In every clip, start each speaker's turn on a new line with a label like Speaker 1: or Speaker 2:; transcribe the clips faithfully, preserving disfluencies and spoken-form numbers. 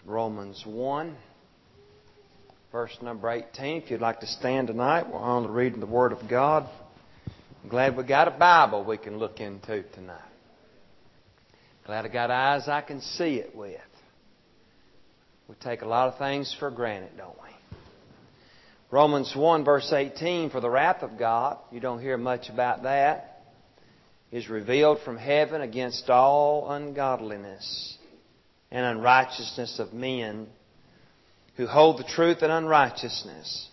Speaker 1: Romans one, verse number eighteen. If you'd like to stand tonight, we're on to reading the Word of God. I'm glad we got a Bible we can look into tonight. Glad I got eyes I can see it with. We take a lot of things for granted, don't we? Romans one, verse eighteen, for the wrath of God, you don't hear much about that, is revealed from heaven against all ungodliness and unrighteousness of men who hold the truth in unrighteousness,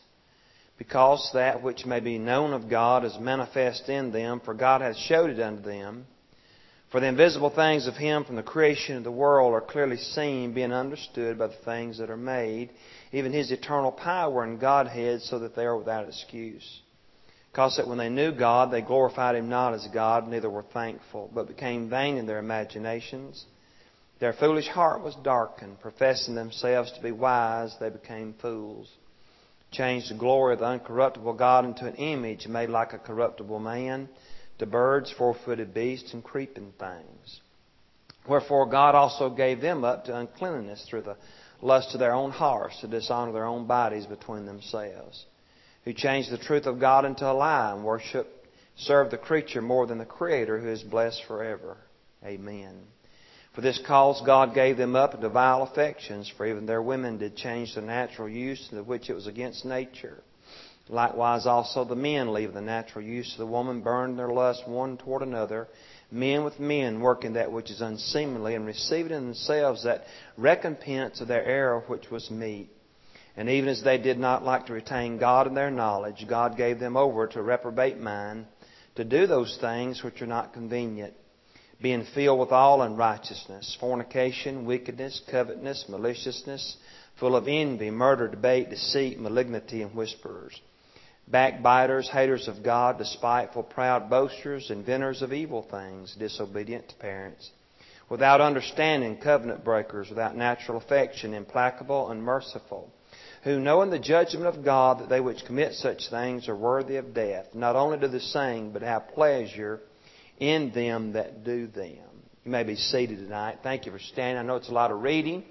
Speaker 1: because that which may be known of God is manifest in them, for God hath showed it unto them. For the invisible things of Him from the creation of the world are clearly seen, being understood by the things that are made, even His eternal power and Godhead, so that they are without excuse. Because that when they knew God, they glorified Him not as God, neither were thankful, but became vain in their imaginations. Their foolish heart was darkened. Professing themselves to be wise, they became fools. Changed the glory of the uncorruptible God into an image made like a corruptible man, to birds, four-footed beasts, and creeping things. Wherefore God also gave them up to uncleanness through the lust of their own hearts, to dishonor their own bodies between themselves, who changed the truth of God into a lie, and worship, serve the creature more than the Creator, who is blessed forever. Amen. For this cause God gave them up into vile affections, for even their women did change the natural use, to which it was against nature. Likewise also the men, leaving the natural use of the woman, burned their lust one toward another, men with men, working that which is unseemly, and receiving in themselves that recompense of their error which was meet. And even as they did not like to retain God in their knowledge, God gave them over to a reprobate mind, to do those things which are not convenient, being filled with all unrighteousness, fornication, wickedness, covetousness, maliciousness, full of envy, murder, debate, deceit, malignity, and whisperers, backbiters, haters of God, despiteful, proud, boasters, inventors of evil things, disobedient to parents, without understanding, covenant breakers, without natural affection, implacable, unmerciful, who, knowing the judgment of God, that they which commit such things are worthy of death, not only do the same, but have pleasure in them that do them. You may be seated tonight. Thank you for standing. I know it's a lot of reading.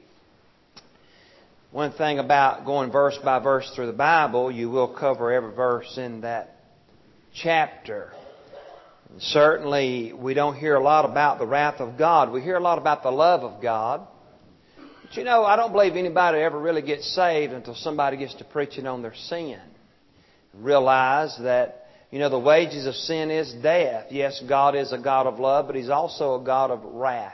Speaker 1: One thing about going verse by verse through the Bible, you will cover every verse in that chapter. And certainly, we don't hear a lot about the wrath of God. We hear a lot about the love of God. But you know, I don't believe anybody ever really gets saved until somebody gets to preaching on their sin. Realize that, you know, the wages of sin is death. Yes, God is a God of love, but He's also a God of wrath.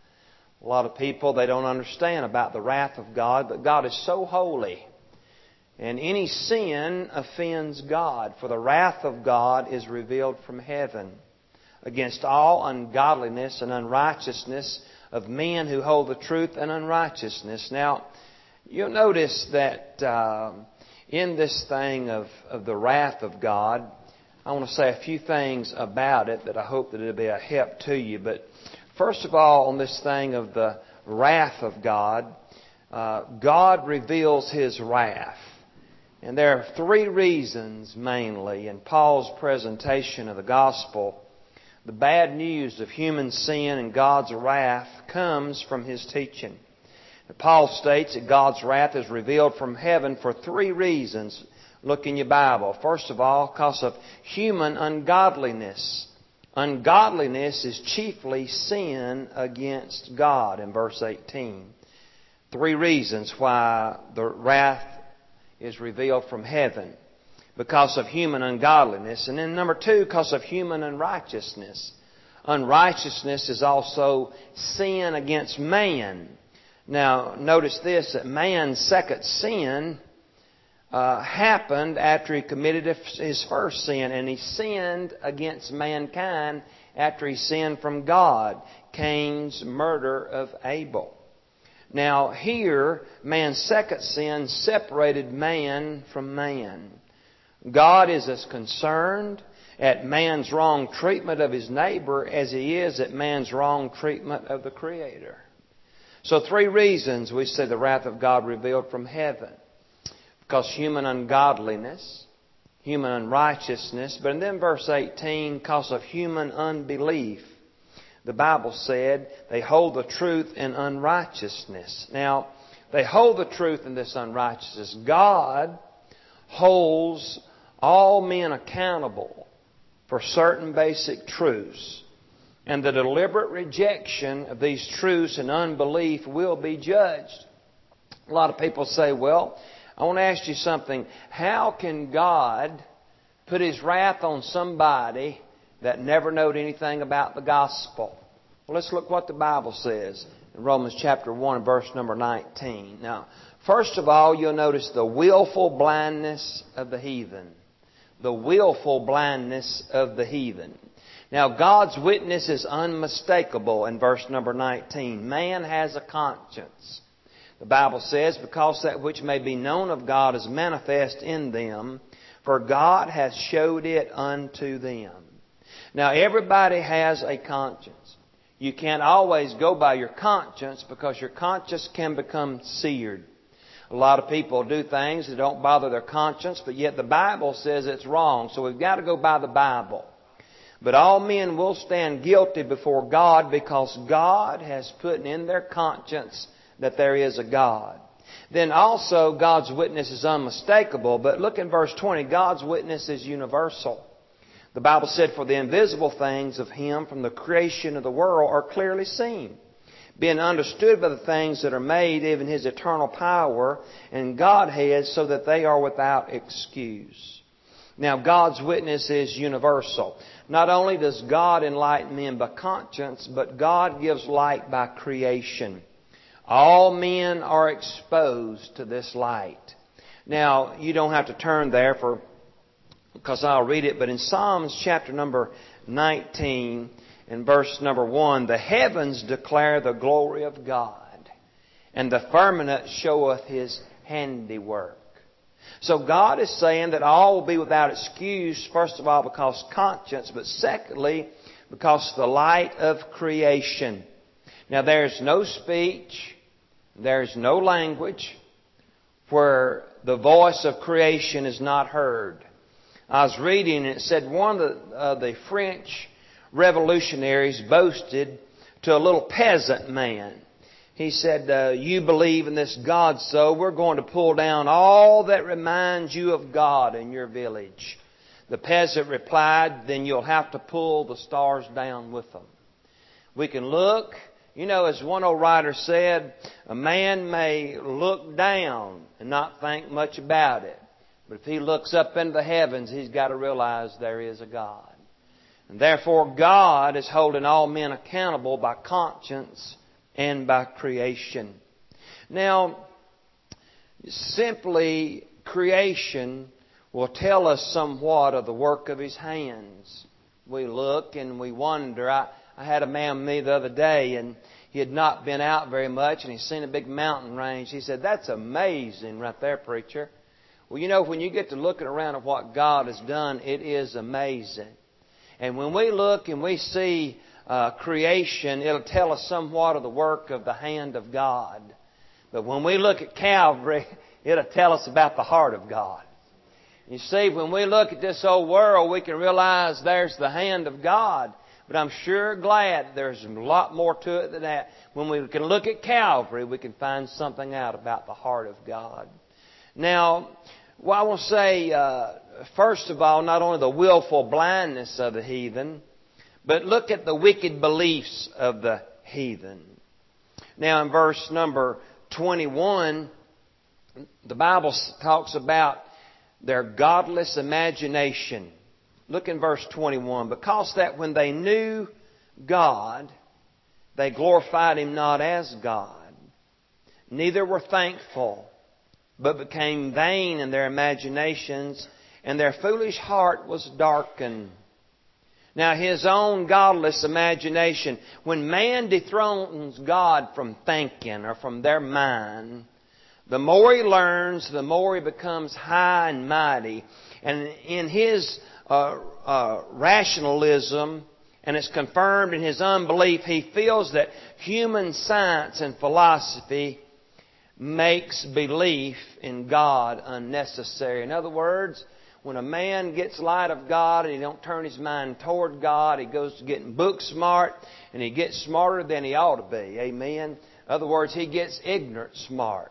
Speaker 1: A lot of people, they don't understand about the wrath of God, but God is so holy. And any sin offends God, for the wrath of God is revealed from heaven against all ungodliness and unrighteousness of men who hold the truth in unrighteousness. Now, you'll notice that uh, in this thing of, of the wrath of God, I want to say a few things about it that I hope that it'll be a help to you. But first of all, on this thing of the wrath of God, uh, God reveals His wrath. And there are three reasons mainly in Paul's presentation of the gospel. The bad news of human sin and God's wrath comes from his teaching. Paul states that God's wrath is revealed from heaven for three reasons. Look in your Bible. First of all, because of human ungodliness. Ungodliness is chiefly sin against God in verse eighteen. Three reasons why the wrath is revealed from heaven. Because of human ungodliness. And then number two, because of human unrighteousness. Unrighteousness is also sin against man. Now, notice this, that man's second sin uh, happened after he committed his first sin. And he sinned against mankind after he sinned from God. Cain's murder of Abel. Now, here, man's second sin separated man from man. God is as concerned at man's wrong treatment of his neighbor as He is at man's wrong treatment of the Creator. So three reasons we see the wrath of God revealed from heaven. Because human ungodliness, human unrighteousness, but then verse eighteen, because of human unbelief. The Bible said they hold the truth in unrighteousness. Now, They hold the truth in this unrighteousness. God holds all men accountable for certain basic truths. And the deliberate rejection of these truths and unbelief will be judged. A lot of people say, well, I want to ask you something. How can God put His wrath on somebody that never knowed anything about the gospel? Well, let's look what the Bible says in Romans chapter one, verse number nineteen. Now, first of all, you'll notice the willful blindness of the heathen. The willful blindness of the heathen. Now, God's witness is unmistakable in verse number nineteen. Man has a conscience. The Bible says, because that which may be known of God is manifest in them, for God hath showed it unto them. Now, everybody has a conscience. You can't always go by your conscience because your conscience can become seared. A lot of people do things that don't bother their conscience, but yet the Bible says it's wrong. So we've got to go by the Bible. But all men will stand guilty before God because God has put in their conscience that there is a God. Then also God's witness is unmistakable. But look in verse twenty. God's witness is universal. The Bible said, for the invisible things of Him from the creation of the world are clearly seen, being understood by the things that are made, even His eternal power and Godhead, so that they are without excuse. Now, God's witness is universal. Not only does God enlighten men by conscience, but God gives light by creation. All men are exposed to this light. Now, you don't have to turn there for because I'll read it, but in Psalms chapter number nineteen, in verse number one, the heavens declare the glory of God, and the firmament showeth His handiwork. So God is saying that all will be without excuse, first of all, because conscience, but secondly, because of the light of creation. Now, there's no speech, there's no language where the voice of creation is not heard. I was reading, and it said one of the, uh, the French revolutionaries boasted to a little peasant man. He said, uh, you believe in this God, so we're going to pull down all that reminds you of God in your village. The peasant replied, then you'll have to pull the stars down with them. We can look, you know, as one old writer said, a man may look down and not think much about it. But if he looks up into the heavens, he's got to realize there is a God. And therefore, God is holding all men accountable by conscience and by creation. Now, simply creation will tell us somewhat of the work of His hands. We look and we wonder. I, I had a man with me the other day, and he had not been out very much, and he's seen a big mountain range. He said, that's amazing right there, preacher. Well, you know, when you get to looking around at what God has done, it is amazing. And when we look and we see uh, creation, it'll tell us somewhat of the work of the hand of God. But when we look at Calvary, it'll tell us about the heart of God. You see, when we look at this old world, we can realize there's the hand of God. But I'm sure glad there's a lot more to it than that. When we can look at Calvary, we can find something out about the heart of God. Now, well, I want to say, uh, first of all, not only the willful blindness of the heathen, but look at the wicked beliefs of the heathen. Now, in verse number twenty-one, the Bible talks about their godless imagination. Look in verse twenty-one. Because that when they knew God, they glorified Him not as God, neither were thankful, but became vain in their imaginations, and their foolish heart was darkened. Now, his own godless imagination, when man dethrones God from thinking or from their mind, the more he learns, the more he becomes high and mighty. And in his uh, uh, rationalism, and it's confirmed in his unbelief, he feels that human science and philosophy makes belief in God unnecessary. In other words, when a man gets light of God and he don't turn his mind toward God, he goes to getting book smart, and he gets smarter than he ought to be. Amen. In other words, he gets ignorant smart.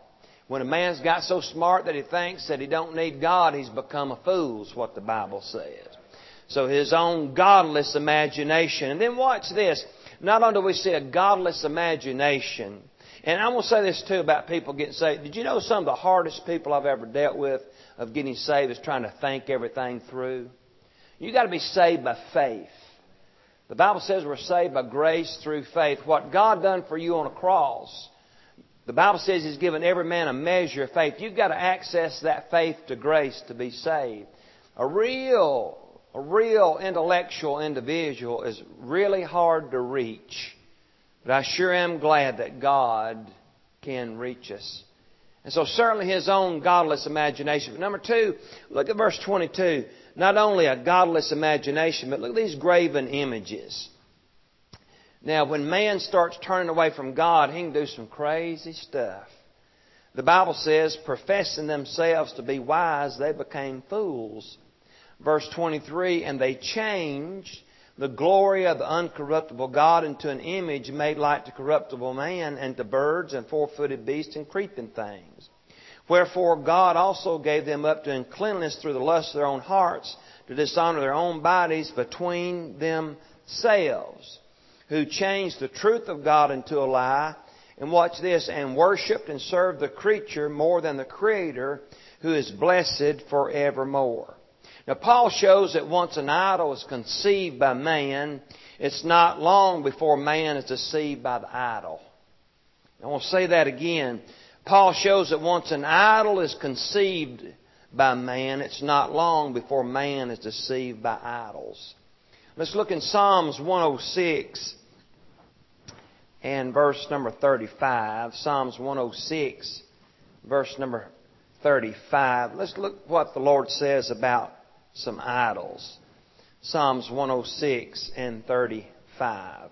Speaker 1: When a man's got so smart that he thinks that he don't need God, he's become a fool, is what the Bible says. So his own godless imagination. And then watch this. Not only do we see a godless imagination, and I'm going to say this too about people getting saved. Did you know some of the hardest people I've ever dealt with of getting saved is trying to think everything through? You've got to be saved by faith. The Bible says we're saved by grace through faith. What God done for you on a cross, the Bible says He's given every man a measure of faith. You've got to access that faith to grace to be saved. A real, a real intellectual individual is really hard to reach. But I sure am glad that God can reach us. And so certainly His own godless imagination. But number two, look at verse twenty-two. Not only a godless imagination, but look at these graven images. Now, when man starts turning away from God, he can do some crazy stuff. The Bible says, professing themselves to be wise, they became fools. Verse twenty-three, and they changed the glory of the uncorruptible God into an image made like to corruptible man, and to birds and four-footed beasts and creeping things. Wherefore God also gave them up to uncleanness through the lust of their own hearts, to dishonor their own bodies between themselves, who changed the truth of God into a lie. And watch this, and worshipped and served the creature more than the Creator, who is blessed forevermore. Now Paul shows that once an idol is conceived by man, it's not long before man is deceived by the idol. I want to say that again. Paul shows that once an idol is conceived by man, it's not long before man is deceived by idols. Let's look in Psalms one oh six and verse number thirty-five. Psalms one oh six, verse number thirty-five. Let's look what the Lord says about some idols. Psalms one oh six and thirty-five.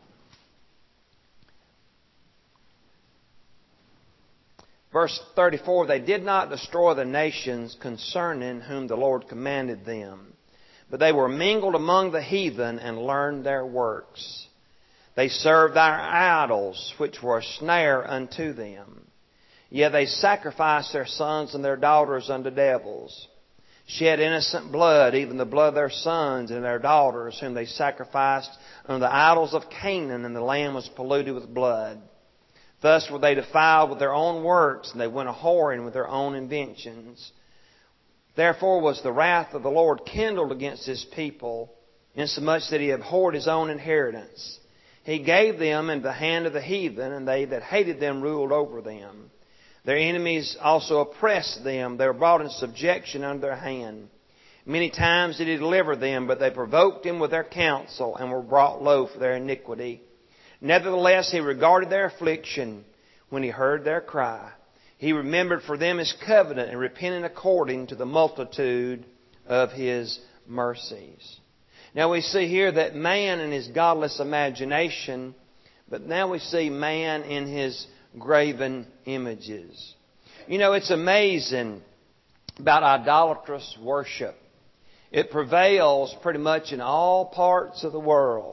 Speaker 1: Verse thirty-four, they did not destroy the nations concerning whom the Lord commanded them, but they were mingled among the heathen and learned their works. They served our idols, which were a snare unto them. Yet they sacrificed their sons and their daughters unto devils, shed innocent blood, even the blood of their sons and their daughters, whom they sacrificed unto the idols of Canaan, and the land was polluted with blood. Thus were they defiled with their own works, and they went a-whoring with their own inventions. Therefore was the wrath of the Lord kindled against His people, insomuch that He abhorred His own inheritance. He gave them into the hand of the heathen, and they that hated them ruled over them. Their enemies also oppressed them. They were brought in subjection under their hand. Many times did He deliver them, but they provoked Him with their counsel, and were brought low for their iniquity. Nevertheless, He regarded their affliction when He heard their cry. He remembered for them His covenant, and repented according to the multitude of His mercies. Now we see here that man in his godless imagination, but now we see man in his graven images. You know, it's amazing about idolatrous worship. It prevails pretty much in all parts of the world.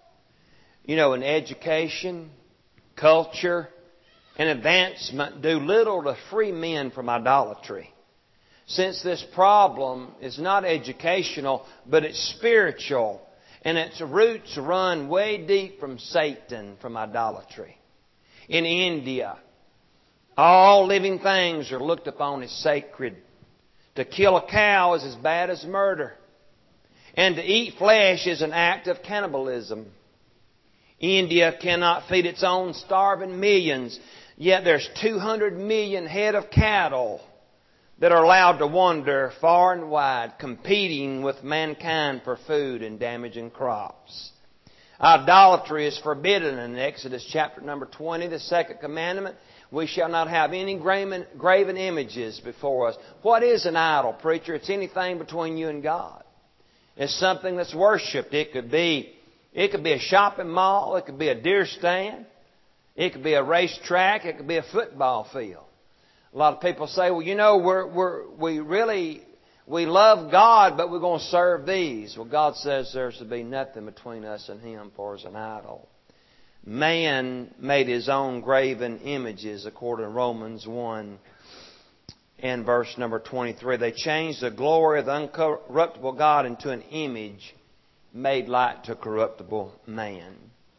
Speaker 1: You know, in education, culture, and advancement do little to free men from idolatry. Since this problem is not educational, but it's spiritual, and its roots run way deep from Satan, from idolatry. In India, all living things are looked upon as sacred. To kill a cow is as bad as murder. And to eat flesh is an act of cannibalism. India cannot feed its own starving millions, yet there's two hundred million head of cattle that are allowed to wander far and wide, competing with mankind for food and damaging crops. Idolatry is forbidden in Exodus chapter number twenty, the second commandment. We shall not have any graven, graven images before us. What is an idol, preacher? It's anything between you and God. It's something that's worshipped. It could be, it could be a shopping mall. It could be a deer stand. It could be a racetrack. It could be a football field. A lot of people say, well, you know, we're, we're, we really, we love God, but we're going to serve these. Well, God says there's to be nothing between us and Him for as an idol. Man made his own graven images, according to Romans one and verse number twenty-three. They changed the glory of the uncorruptible God into an image made like to corruptible man.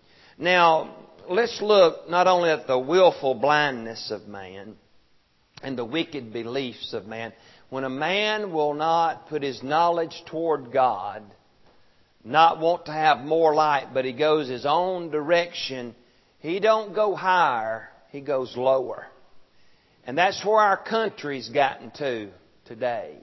Speaker 1: Now, let's look not only at the willful blindness of man and the wicked beliefs of man. When a man will not put his knowledge toward God, not want to have more light, but he goes his own direction, he don't go higher, he goes lower. And that's where our country's gotten to today.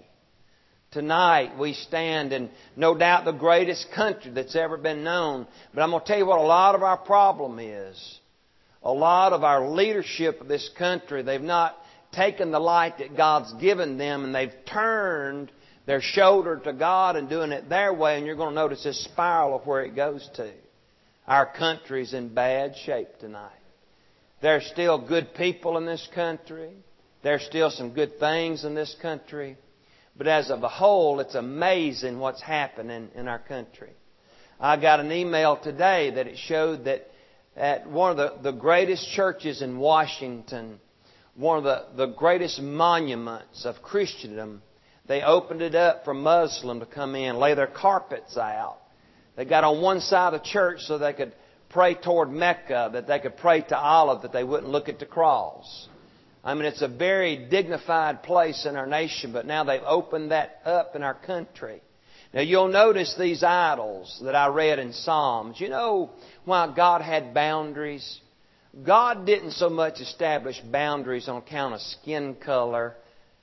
Speaker 1: Tonight we stand in no doubt the greatest country that's ever been known. But I'm going to tell you what a lot of our problem is. A lot of our leadership of this country, they've not taken the light that God's given them, and they've turned their shoulder to God and doing it their way, and you're going to notice this spiral of where it goes to. Our country's in bad shape tonight. There's still good people in this country. There's still some good things in this country. But as of a whole, it's amazing what's happening in our country. I got an email today that it showed that at one of the, the greatest churches in Washington, one of the, the greatest monuments of Christendom, they opened it up for Muslim to come in, lay their carpets out. They got on one side of the church so they could pray toward Mecca, that they could pray to Allah, that they wouldn't look at the cross. I mean, it's a very dignified place in our nation, but now they've opened that up in our country. Now, you'll notice these idols that I read in Psalms. You know why God had boundaries? God didn't so much establish boundaries on account of skin color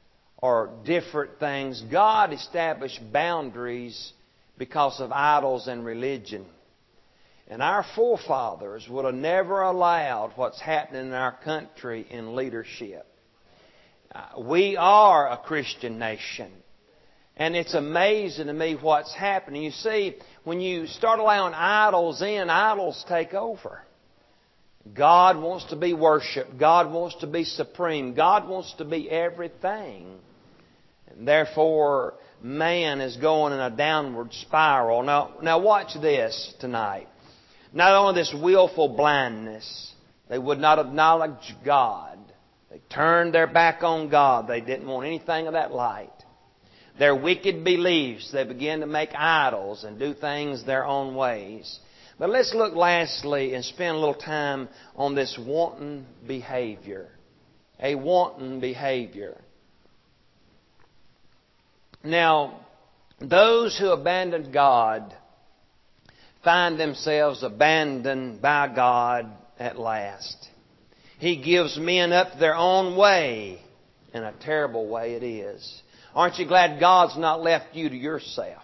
Speaker 1: or different things. God established boundaries because of idols and religion. And our forefathers would have never allowed what's happening in our country in leadership. Uh, we are a Christian nation. And it's amazing to me what's happening. You see, when you start allowing idols in, idols take over. God wants to be worshipped. God wants to be supreme. God wants to be everything. And therefore, man is going in a downward spiral. Now, now watch this tonight. Not only this willful blindness, they would not acknowledge God. They turned their back on God. They didn't want anything of that light. Their wicked beliefs, they began to make idols and do things their own ways. But let's look lastly and spend a little time on this wanton behavior. A wanton behavior. Now, those who abandon God find themselves abandoned by God at last. He gives men up their own way, and a terrible way it is. Aren't you glad God's not left you to yourself?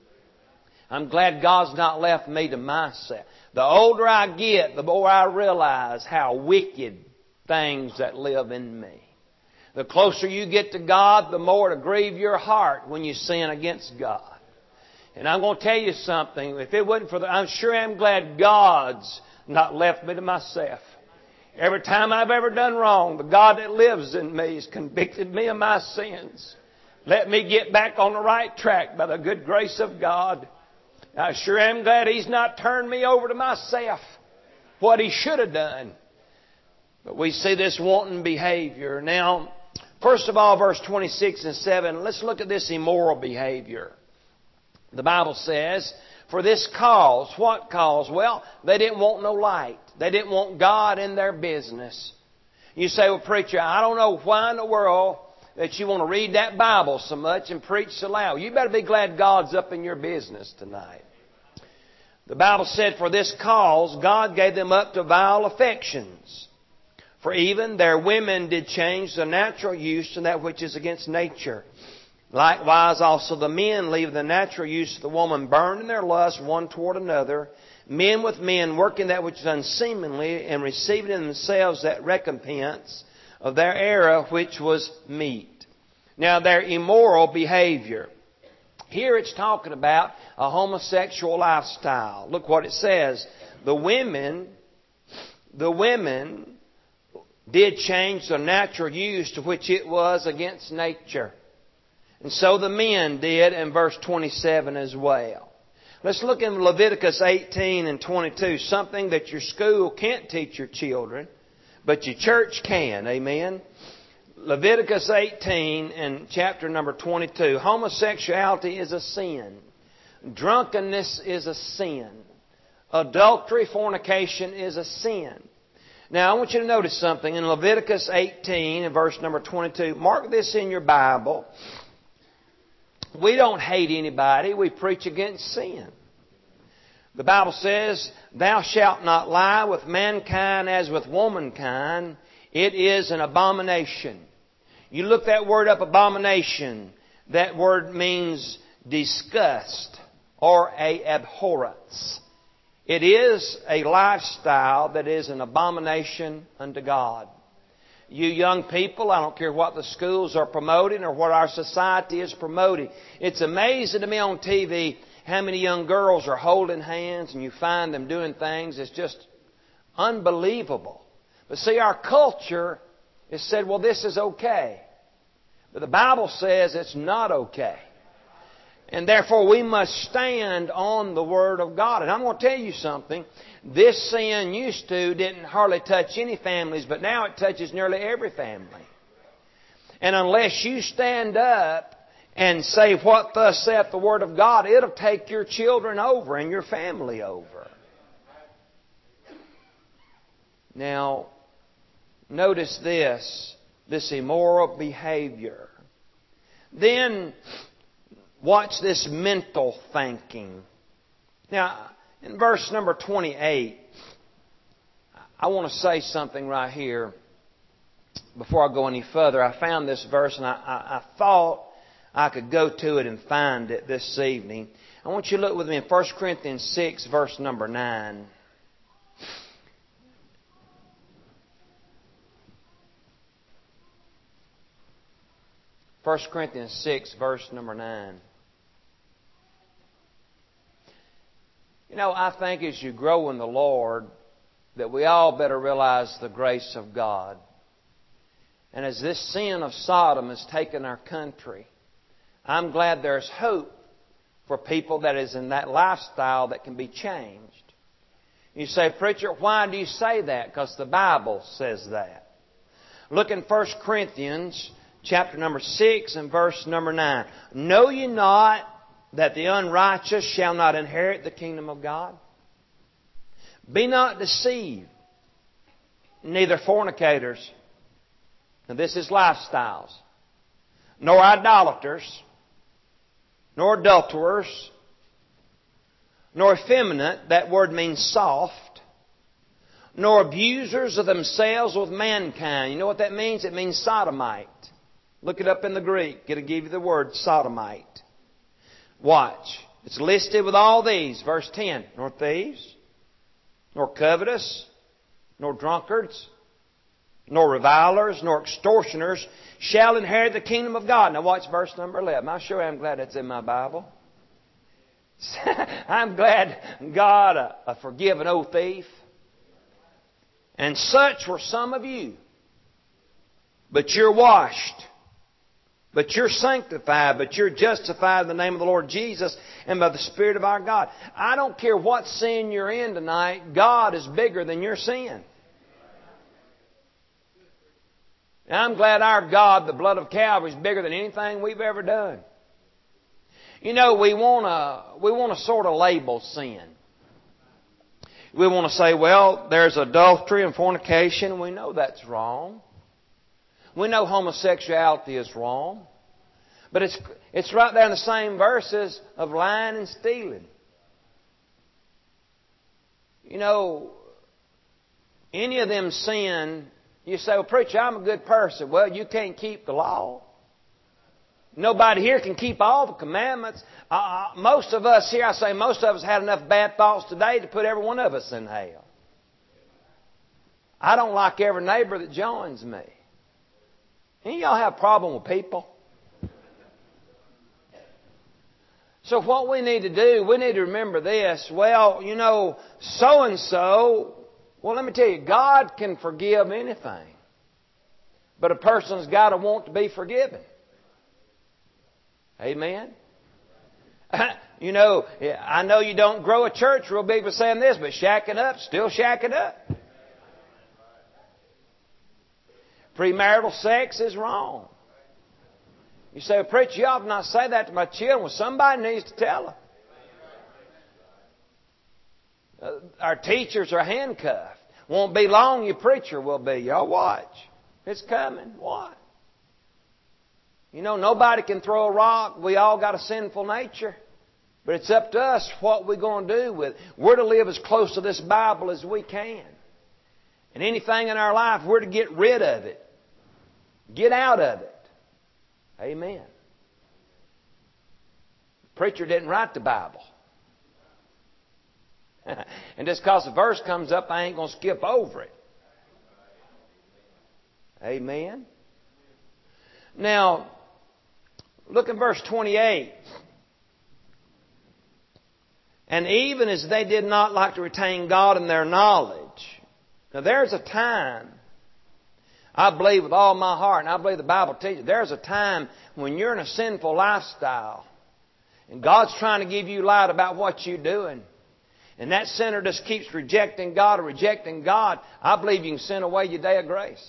Speaker 1: I'm glad God's not left me to myself. The older I get, the more I realize how wicked things that live in me. The closer you get to God, the more to grieve your heart when you sin against God. And I'm going to tell you something. If it wasn't for the, I'm sure I'm glad God's not left me to myself. Every time I've ever done wrong, the God that lives in me has convicted me of my sins. Let me get back on the right track by the good grace of God. I sure am glad He's not turned me over to myself, what He should have done. But we see this wanton behavior. Now, first of all, verse twenty-six and seven, let's look at this immoral behavior. The Bible says, for this cause, what cause? Well, they didn't want no light. They didn't want God in their business. You say, well, preacher, I don't know why in the world that you want to read that Bible so much and preach so loud. You better be glad God's up in your business tonight. The Bible said, for this cause, God gave them up to vile affections. For even their women did change the natural use to that which is against nature. Likewise also the men leave the natural use of the woman, burned in their lust one toward another. Men with men working that which is unseemly, and receiving in themselves that recompense of their error which was meat. Now their immoral behavior. Here it's talking about a homosexual lifestyle. Look what it says. The women, the women did change the natural use to which it was against nature. And so the men did in verse twenty-seven as well. Let's look in Leviticus eighteen and twenty-two. Something that your school can't teach your children, but your church can. Amen. Leviticus eighteen and chapter number twenty-two. Homosexuality is a sin. Drunkenness is a sin. Adultery, fornication is a sin. Now, I want you to notice something. In Leviticus eighteen and verse number twenty-two, mark this in your Bible. We don't hate anybody. We preach against sin. The Bible says, "Thou shalt not lie with mankind as with womankind. It is an abomination." You look that word up, abomination. That word means disgust or a abhorrence. It is a lifestyle that is an abomination unto God. You young people, I don't care what the schools are promoting or what our society is promoting. It's amazing to me on T V how many young girls are holding hands and you find them doing things. It's just unbelievable. But see, our culture has said, well, this is okay. But the Bible says it's not okay. And therefore we must stand on the Word of God. And I'm going to tell you something. This sin used to didn't hardly touch any families, but now it touches nearly every family. And unless you stand up and say, "What thus saith the Word of God," it'll take your children over and your family over. Now, notice this, this immoral behavior. Then, watch this mental thinking. Now, in verse number twenty-eight, I want to say something right here before I go any further. I found this verse and I, I, I thought I could go to it and find it this evening. I want you to look with me in First Corinthians six, verse number nine. First Corinthians six, verse number nine. You know, I think as you grow in the Lord, that we all better realize the grace of God. And as this sin of Sodom has taken our country, I'm glad there's hope for people that is in that lifestyle that can be changed. You say, "Preacher, why do you say that?" Because the Bible says that. Look in First Corinthians chapter number six and verse number nine. "Know ye not that the unrighteous shall not inherit the kingdom of God? Be not deceived, neither fornicators," and this is lifestyles, "nor idolaters, nor adulterers, nor effeminate," that word means soft, "nor abusers of themselves with mankind." You know what that means? It means sodomite. Look it up in the Greek. It'll give you the word sodomite. Watch. It's listed with all these. Verse ten. "Nor thieves, nor covetous, nor drunkards, nor revilers, nor extortioners shall inherit the kingdom of God." Now watch verse number eleven. I sure am glad it's in my Bible. I'm glad God uh, uh, forgive an old thief. "And such were some of you. But you're washed. But you're sanctified, but you're justified in the name of the Lord Jesus and by the Spirit of our God." I don't care what sin you're in tonight, God is bigger than your sin. And I'm glad our God, the blood of Calvary, is bigger than anything we've ever done. You know, we want to we want to sort of label sin. We want to say, well, there's adultery and fornication. We know that's wrong. We know homosexuality is wrong. But it's it's right there in the same verses of lying and stealing. You know, any of them sin, you say, "Well, preacher, I'm a good person." Well, you can't keep the law. Nobody here can keep all the commandments. Uh, most of us here, I say most of us had enough bad thoughts today to put every one of us in hell. I don't like every neighbor that joins me. Any of y'all have a problem with people? So what we need to do, we need to remember this. Well, you know, so-and-so, well, let me tell you, God can forgive anything. But a person's got to want to be forgiven. Amen? You know, I know you don't grow a church real big by saying this, but shacking up, still shacking up. Premarital sex is wrong. You say, well, preacher, you ought not say that to my children. Well, somebody needs to tell them. Uh, our teachers are handcuffed. Won't be long, your preacher will be. Y'all watch. It's coming. What? You know, nobody can throw a rock. We all got a sinful nature. But it's up to us what we're going to do with it. We're to live as close to this Bible as we can. And anything in our life, we're to get rid of it. Get out of it. Amen. The preacher didn't write the Bible. And just because a verse comes up, I ain't going to skip over it. Amen. Now, look at verse twenty-eight. And even as they did not like to retain God in their knowledge. Now there's a time, I believe with all my heart, and I believe the Bible teaches, there's a time when you're in a sinful lifestyle, and God's trying to give you light about what you're doing, and that sinner just keeps rejecting God or rejecting God, I believe you can send away your day of grace.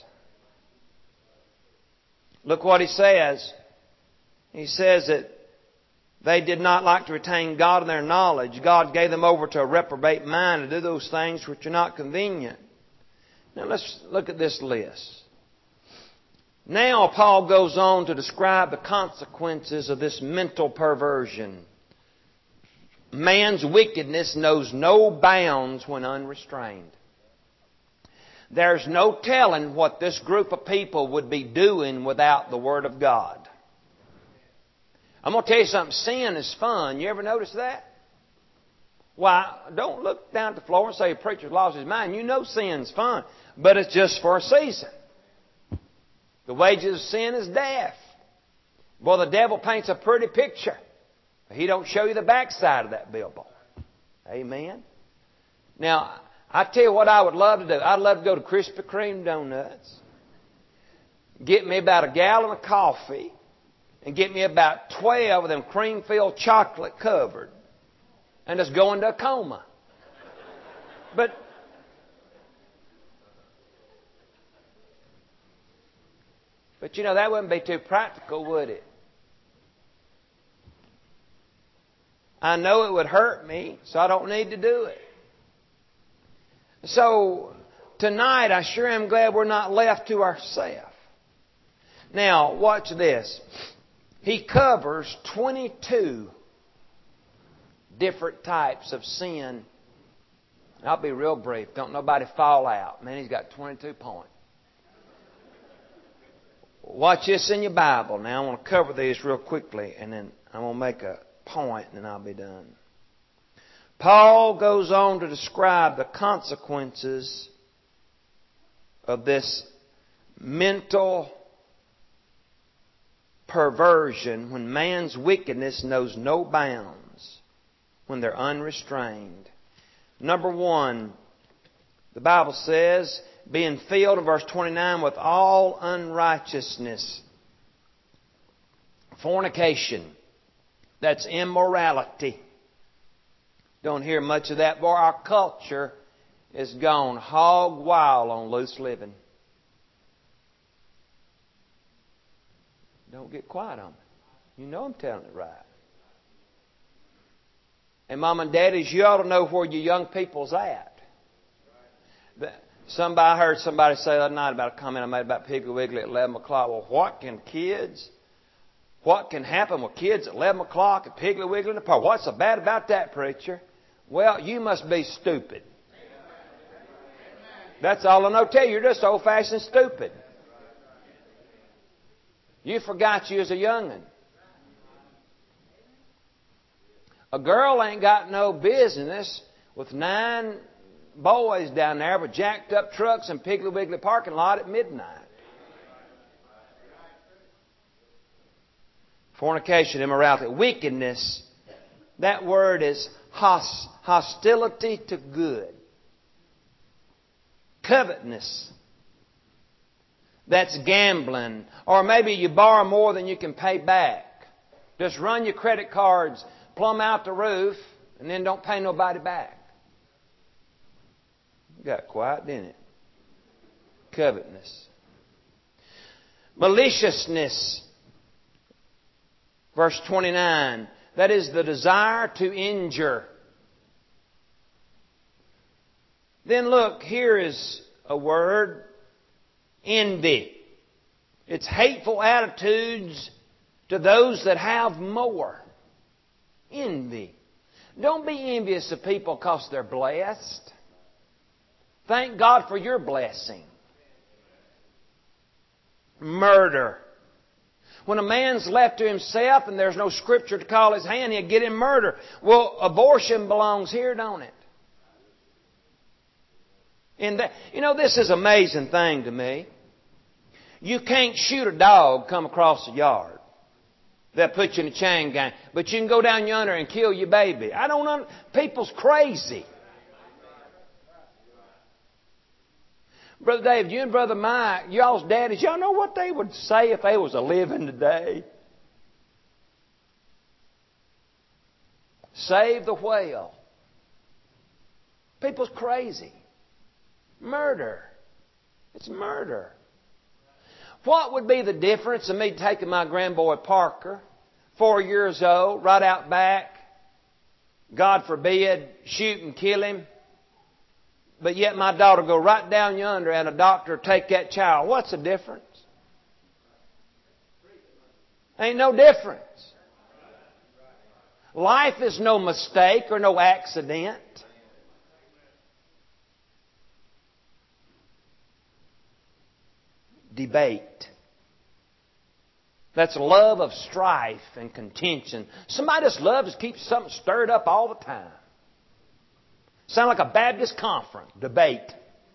Speaker 1: Look what he says. He says that they did not like to retain God in their knowledge. God gave them over to a reprobate mind to do those things which are not convenient. Now let's look at this list. Now Paul goes on to describe the consequences of this mental perversion. Man's wickedness knows no bounds when unrestrained. There's no telling what this group of people would be doing without the Word of God. I'm going to tell you something. Sin is fun. You ever notice that? Why, don't look down at the floor and say a preacher's lost his mind. You know sin's fun. But it's just for a season. The wages of sin is death. Boy, the devil paints a pretty picture. He don't show you the backside of that billboard. Amen. Now, I tell you what I would love to do. I'd love to go to Krispy Kreme Donuts, get me about a gallon of coffee, and get me about twelve of them cream-filled chocolate covered, and just go into a coma. But But you know, that wouldn't be too practical, would it? I know it would hurt me, so I don't need to do it. So, tonight, I sure am glad we're not left to ourselves. Now, watch this. He covers twenty-two different types of sin. I'll be real brief. Don't nobody fall out. Man, he's got twenty-two points. Watch this in your Bible. Now, I want to cover these real quickly, and then I'm going to make a point, and then I'll be done. Paul goes on to describe the consequences of this mental perversion when man's wickedness knows no bounds, when they're unrestrained. Number one, the Bible says, being filled, in verse twenty-nine, with all unrighteousness. Fornication. That's immorality. Don't hear much of that. Boy, our culture is gone hog wild on loose living. Don't get quiet on me. You know I'm telling it right. And mom and daddies, you ought to know where your young people's at. Somebody, I heard somebody say the other night about a comment I made about Piggly Wiggly at eleven o'clock. Well, what can kids, what can happen with kids at eleven o'clock at Piggly Wiggly in the park? What's so bad about that, preacher? Well, you must be stupid. That's all I know. Tell you, you're just old-fashioned stupid. You forgot you as a young'un. A girl ain't got no business with nine boys down there with jacked up trucks in Piggly Wiggly parking lot at midnight. Fornication, immorality, wickedness. That word is hos, hostility to good. Covetousness. That's gambling. Or maybe you borrow more than you can pay back. Just run your credit cards plumb out the roof and then don't pay nobody back. Got quiet, didn't it? Covetousness. Maliciousness. Verse twenty-nine. That is the desire to injure. Then look, here is a word. Envy. It's hateful attitudes to those that have more. Envy. Don't be envious of people because they're blessed. Thank God for your blessing. Murder. When a man's left to himself and there's no scripture to call his hand, he'll get in murder. Well, abortion belongs here, don't it? And that, you know, this is an amazing thing to me. You can't shoot a dog come across the yard. They'll put you in a chain gang. But you can go down yonder and kill your baby. I don't know. People's crazy. Brother Dave, you and Brother Mike, y'all's daddies, y'all know what they would say if they was a living today? Save the whale. People's crazy. Murder. It's murder. What would be the difference of me taking my grandboy Parker, four years old, right out back, God forbid, shoot and kill him, but yet my daughter go right down yonder and a doctor take that child? What's the difference? Ain't no difference. Life is no mistake or no accident. Debate. That's love of strife and contention. Somebody just loves to keep something stirred up all the time. Sound like a Baptist conference. Debate.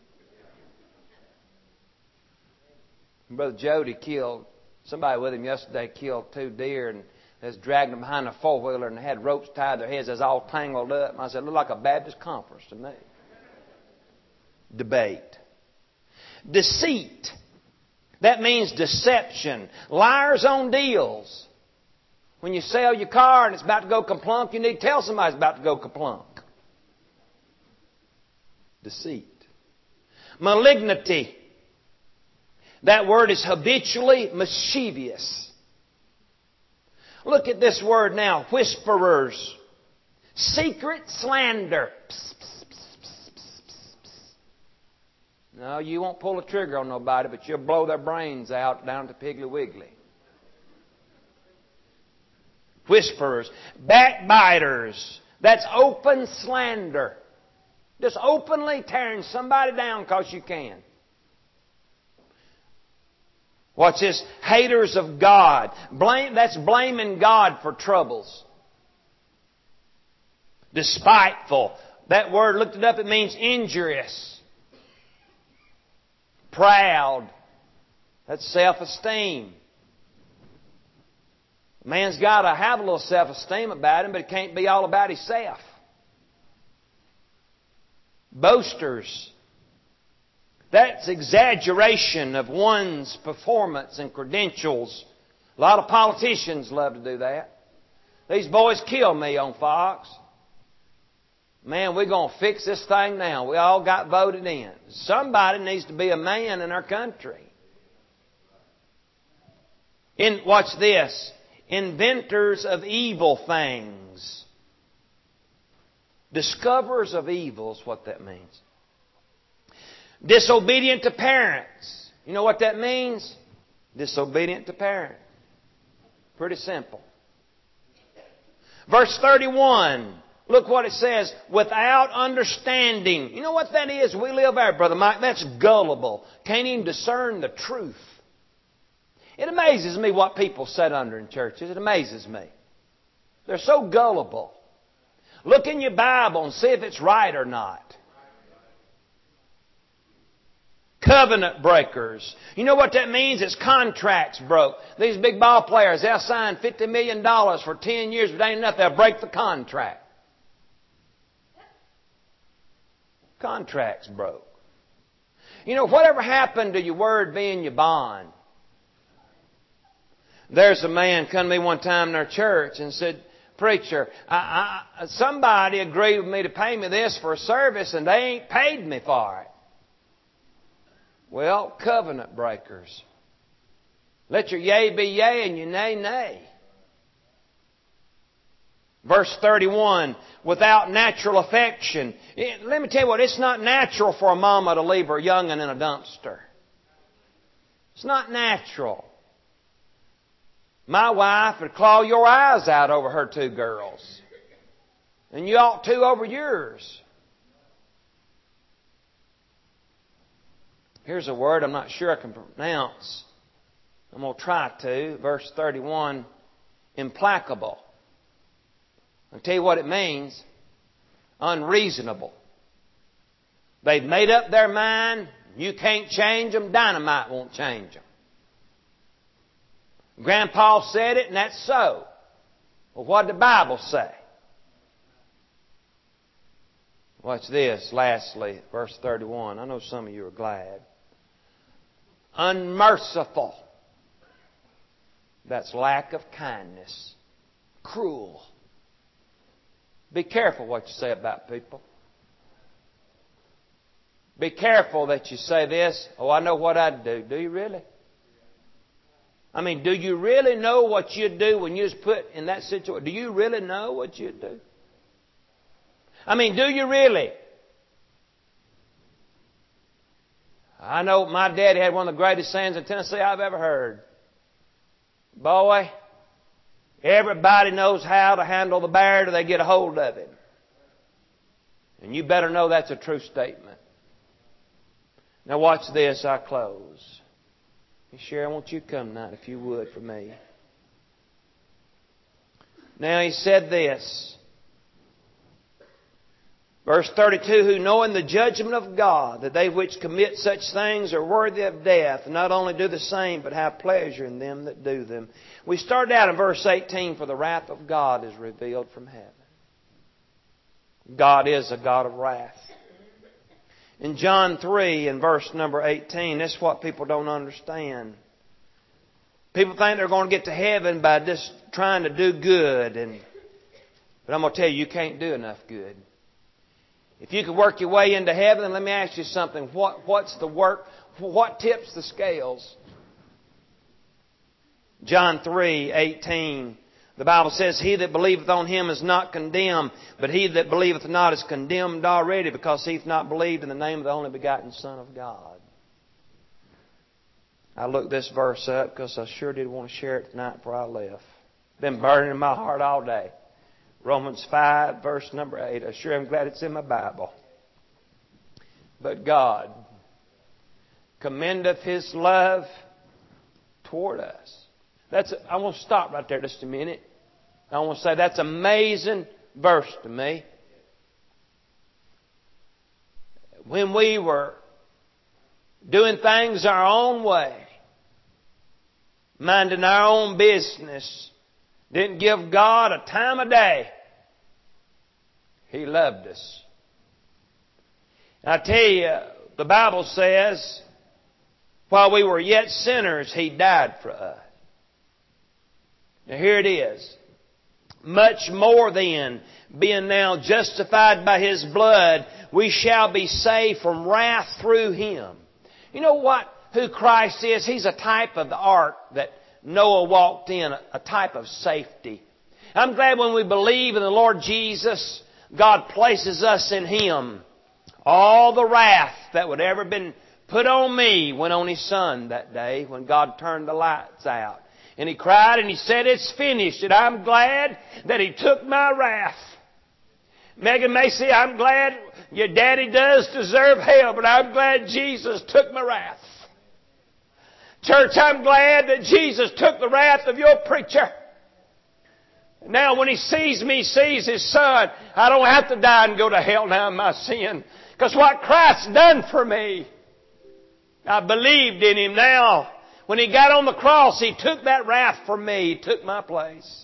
Speaker 1: Brother Jody killed, somebody with him yesterday killed two deer and was dragging them behind a four-wheeler and they had ropes tied to their heads. They was all tangled up. And I said, it looked like a Baptist conference to me. Debate. Deceit. That means deception. Liars on deals. When you sell your car and it's about to go kaplunk, you need to tell somebody it's about to go kaplunk. Deceit. Malignity. That word is habitually mischievous. Look at this word now. Whisperers. Secret slander. Psst, psst, psst, psst, psst, psst. No, you won't pull a trigger on nobody, but you'll blow their brains out down to Piggly Wiggly. Whisperers. Backbiters. That's open slander. Just openly tearing somebody down because you can. What's this? Haters of God. Blame, that's blaming God for troubles. Despiteful. That word, looked it up, it means injurious. Proud. That's self-esteem. A man's got to have a little self-esteem about him, but it can't be all about himself. Boasters. That's exaggeration of one's performance and credentials. A lot of politicians love to do that. These boys kill me on Fox. Man, we're going to fix this thing now. We all got voted in. Somebody needs to be a man in our country. In, watch this. Inventors of evil things. Discoverers of evil is what that means. Disobedient to parents. You know what that means? Disobedient to parents. Pretty simple. Verse thirty-one. Look what it says. Without understanding. You know what that is? We live there, Brother Mike. That's gullible. Can't even discern the truth. It amazes me what people sit under in churches. It amazes me. They're so gullible. Look in your Bible and see if it's right or not. Covenant breakers. You know what that means? It's contracts broke. These big ball players, they'll sign fifty million dollars for ten years, but ain't enough. They'll break the contract. Contracts broke. You know, whatever happened to your word being your bond? There's a man come to me one time in our church and said, Preacher, I, I, somebody agreed with me to pay me this for a service and they ain't paid me for it. Well, covenant breakers. Let your yea be yea and your nay, nay. Verse thirty-one, without natural affection. Let me tell you what, it's not natural for a mama to leave her young'un in a dumpster. It's not natural. My wife would claw your eyes out over her two girls. And you ought to over yours. Here's a word I'm not sure I can pronounce. I'm going to try to. Verse thirty-one, implacable. I'll tell you what it means. Unreasonable. They've made up their mind. You can't change them. Dynamite won't change them. Grandpa said it, and that's so. Well, what did the Bible say? Watch this, lastly, verse thirty-one. I know some of you are glad. Unmerciful. That's lack of kindness. Cruel. Be careful what you say about people. Be careful that you say this, oh, I know what I'd do. Do you really? I mean, do you really know what you'd do when you was put in that situation? Do you really know what you'd do? I mean, do you really? I know my daddy had one of the greatest sayings in Tennessee I've ever heard. Boy, everybody knows how to handle the bear till they get a hold of him. And you better know that's a true statement. Now watch this, I close. Sherry, I want you to come tonight if you would for me. Now he said this. Verse thirty-two, who knowing the judgment of God, that they which commit such things are worthy of death, and not only do the same, but have pleasure in them that do them. We started out in verse eighteen, for the wrath of God is revealed from heaven. God is a God of wrath. In John three, in verse number eighteen, that's what people don't understand. People think they're going to get to heaven by just trying to do good. And, but I'm going to tell you, you can't do enough good. If you could work your way into heaven, then let me ask you something. What, what's the work? What tips the scales? John three eighteen. The Bible says, he that believeth on Him is not condemned, but he that believeth not is condemned already, because he hath not believed in the name of the only begotten Son of God. I looked this verse up because I sure did want to share it tonight before I left. Been burning in my heart all day. Romans five, verse number eight. I sure am glad it's in my Bible. But God commendeth His love toward us. That's. I want to stop right there just a minute. I want to say that's an amazing verse to me. When we were doing things our own way, minding our own business, didn't give God a time of day, He loved us. I tell you, the Bible says, while we were yet sinners, He died for us. Now here it is. Much more then, being now justified by His blood, we shall be saved from wrath through Him. You know what? Who Christ is? He's a type of the ark that Noah walked in, a type of safety. I'm glad when we believe in the Lord Jesus, God places us in Him. All the wrath that would ever been put on me went on His Son that day when God turned the lights out. And He cried and He said, it's finished. And I'm glad that He took my wrath. Megan Macy, I'm glad your daddy does deserve hell, but I'm glad Jesus took my wrath. Church, I'm glad that Jesus took the wrath of your preacher. Now when He sees me, sees His Son, I don't have to die and go to hell now in my sin. Because what Christ done for me, I believed in Him now. When He got on the cross, He took that wrath for me. He took my place.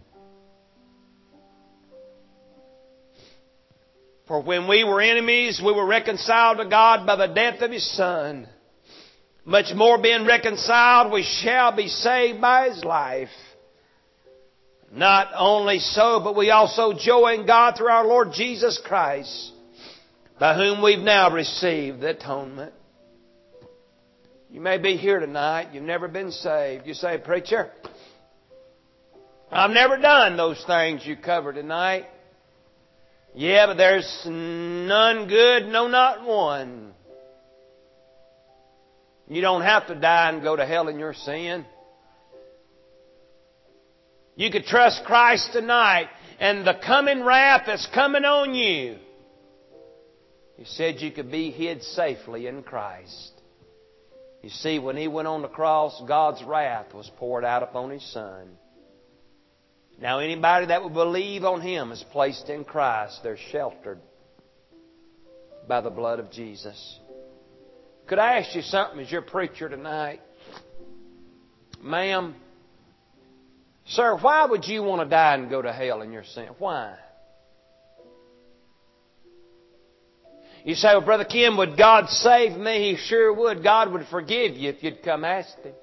Speaker 1: For when we were enemies, we were reconciled to God by the death of His Son. Much more being reconciled, we shall be saved by His life. Not only so, but we also joy in God through our Lord Jesus Christ, by whom we've now received the atonement. You may be here tonight. You've never been saved. You say, preacher, I've never done those things you covered tonight. Yeah, but there's none good, no, not one. You don't have to die and go to hell in your sin. You could trust Christ tonight and the coming wrath that's coming on you. He said you could be hid safely in Christ. You see, when He went on the cross, God's wrath was poured out upon His Son. Now anybody that will believe on Him is placed in Christ. They're sheltered by the blood of Jesus. Could I ask you something as your preacher tonight? Ma'am, sir, why would you want to die and go to hell in your sin? Why? You say, well, Brother Kim, would God save me? He sure would. God would forgive you if you'd come ask Him.